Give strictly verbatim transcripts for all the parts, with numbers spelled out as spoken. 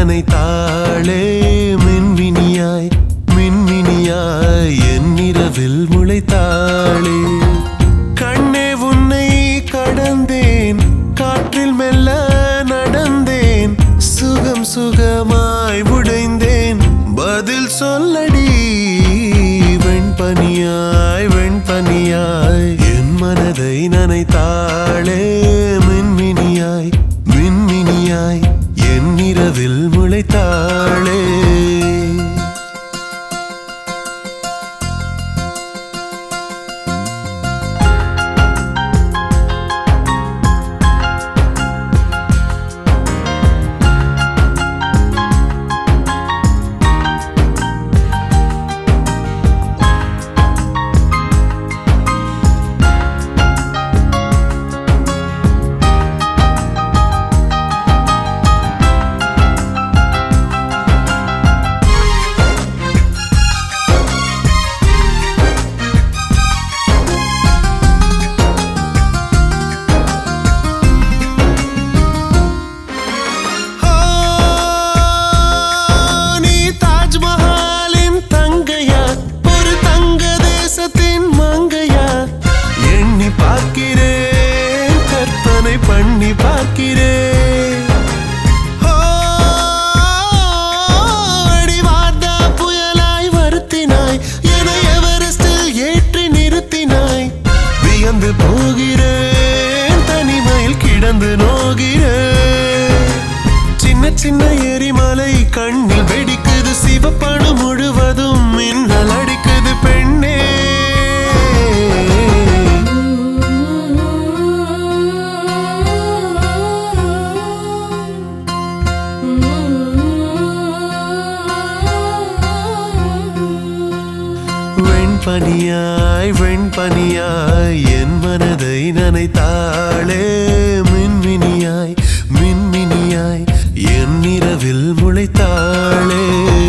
நனைத்தாளே மின்மினியாய் மின்மினியாய் என் இரவில் முளைத்தாளே கண்ணே உன்னை கடந்தேன் காற்றில் மெல்ல நடந்தேன் சுகம் சுகமாய் உடைந்தேன் பதில் சொல்லடி வெண்பனியாய் வெண்பனியாய் என் மனதை நனைத்தாளே மின்மினியாய் மின்மினியாய் என் இரவில் முளைத்தாளே பண்ணி பார்க்கிறேன் அடிவார்ந்த புயலாய் வருத்தினாய் என எவரெஸ்டில் ஏற்றி நிறுத்தினாய் வியந்து போகிறேன் தனிமையில் கிடந்து நோகிறேன் சின்ன சின்ன எரிமலை கண்ணில் வெடிக்குது சிவப்பணு முழுவதும் மின்னல் அடிக்குது பெண்ணே வெண்பனியாய் வெண்பனியாய் என் மனதை நனைத்தாளே மின்மினியாய் மின்மினியாய் என் இரவில் முளைத்தாளே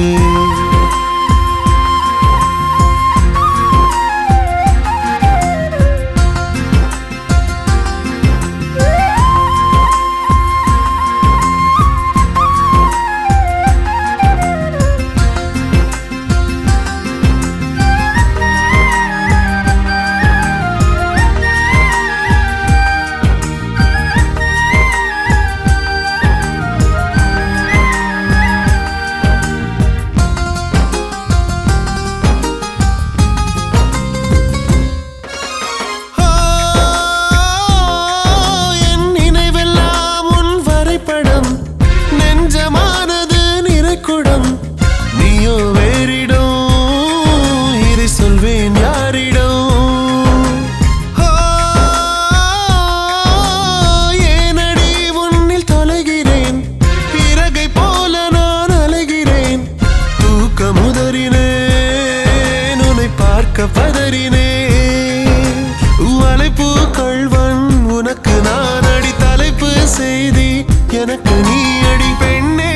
பதறினேன் வலைப்பு கள்வன் உனக்கு நான் அடி தலைப்பு செய்தி எனக்கு நீ அடி பெண்ணே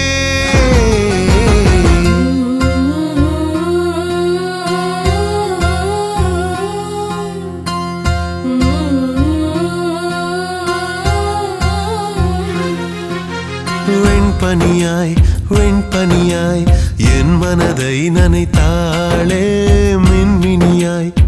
வெண்பனியாய் வெண்பனியாய் என் மனதை நனைத்தாளே மின்மினியாய்